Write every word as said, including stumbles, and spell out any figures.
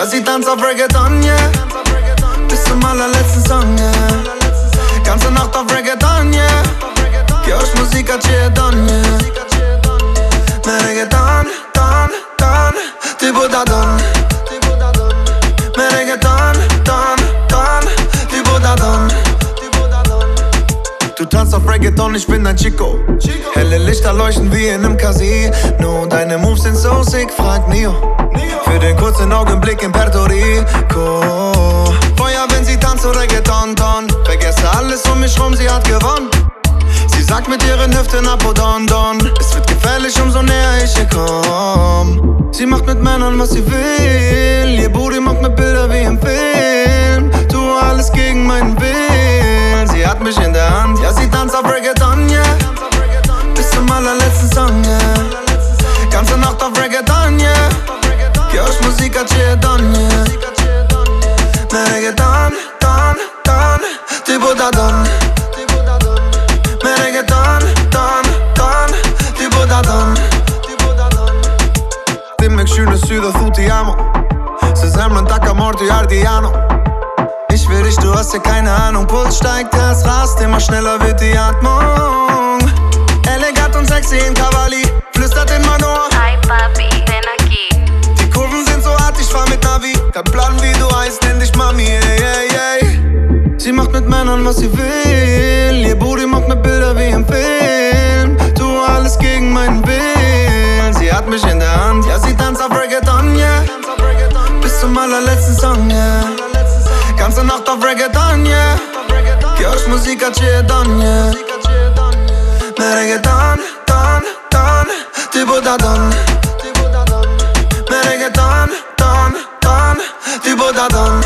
Ja, sie tanzt auf Reggaeton, yeah. Bis zum allerletzten Song, yeah. Ganze Nacht auf Reggaeton, yeah. Giosch Musika c'è don, yeah. Me reggaeton, don, don, tipo da don. Me reggaeton, don, don, tipo da don. Du tanzt auf Reggaeton, ich bin dein Chico. Helle Lichter leuchten wie in nem Casino. Deine Moves sind so sick, frag Neo. Für den kurzen Augenblick in Puerto Rico. Feuer, wenn sie tanzt, so Reggaeton, ton. Vergesse alles um mich rum, sie hat gewonnen. Sie sagt mit ihren Hüften Apo Don Don. Es wird gefährlich, umso näher ich ihr komm. Sie macht mit Männern, was sie will. Ihr Booty macht mir Bilder wie im Film. Tu alles gegen meinen Willen. Sie hat mich in der Hand, ja, sie tanzt auf Reggaeton, yeah. Bis zum allerletzten Song, yeah. Ganze Nacht auf Reggaeton, yeah. Giosch Musika c'è don, yeah. Me reggaeton, don, don, tipo da don. Me reggaeton, don, don, tipo da don. Dimmi che schöne Süder, tu ti amo. Se sembran Tag Morty Ardiano. Ich will dich, du hast ja keine Ahnung. Puls steigt, das rast, immer schneller wird die Atmung. Elegant und sexy in Cavalli, flüstert in mein Ohr. Hi Papi, ven aquí. Die Kurven sind so hart, ich fahr mit Navi. Kein Plan, wie du heißt, nenn dich Mami, ey, ey, ey. Sie macht mit Männern, was sie will. Ihr Booty macht mir Bilder wie im Film. Tu alles gegen meinen Willen. Sie hat mich in der Hand, ja, sie tanzt auf Reggaeton, yeah. Bis zum allerletzten Song, yeah. Ganze Nacht auf Reggaeton, yeah. Giosch Musika c'è don, yeah. Me reggaeton, don, don, tipo da don. Me reggaeton, don, don, tipo da don.